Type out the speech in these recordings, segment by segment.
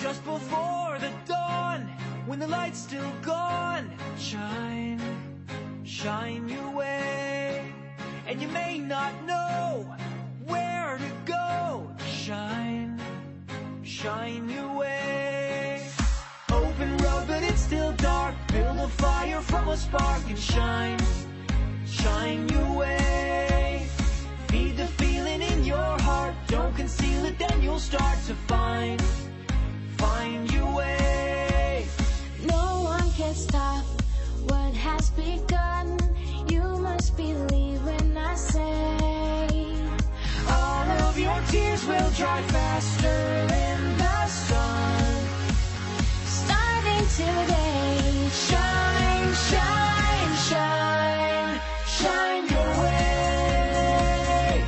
just before the dawn, when the light's still gone. Shine, shine your way, and you may not know where to go. Shine, shine your way. Open road, but it's still dark. Build a fire from a spark and shine, shine your way. Feed the feeling in your heart. Don't conceal it, then you'll start to find your way. No one can stop what has begun. You must believe when I say all of your tears will dry faster in the sun. Starting today, shine, shine, shine, shine your way.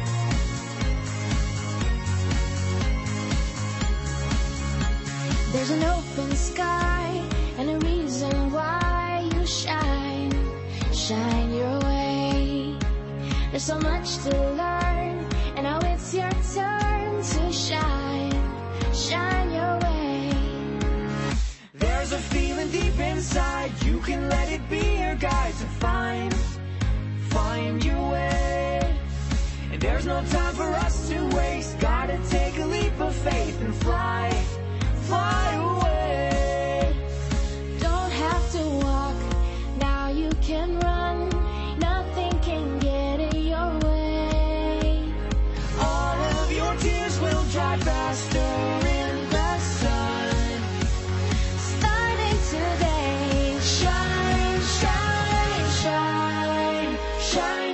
There's an open sky and a reason why you shine, shine your way. There's so much to learn, and now it's your turn to shine, shine your way. There's a feeling deep inside, you can let it be your guide to find your way. And there's no time for us to waste, gotta take a leap of faith and fly away. Don't have to walk, now you can run, nothing can get in your way. All of your tears will dry faster in the sun. Starting today, shine, shine, shine, shine.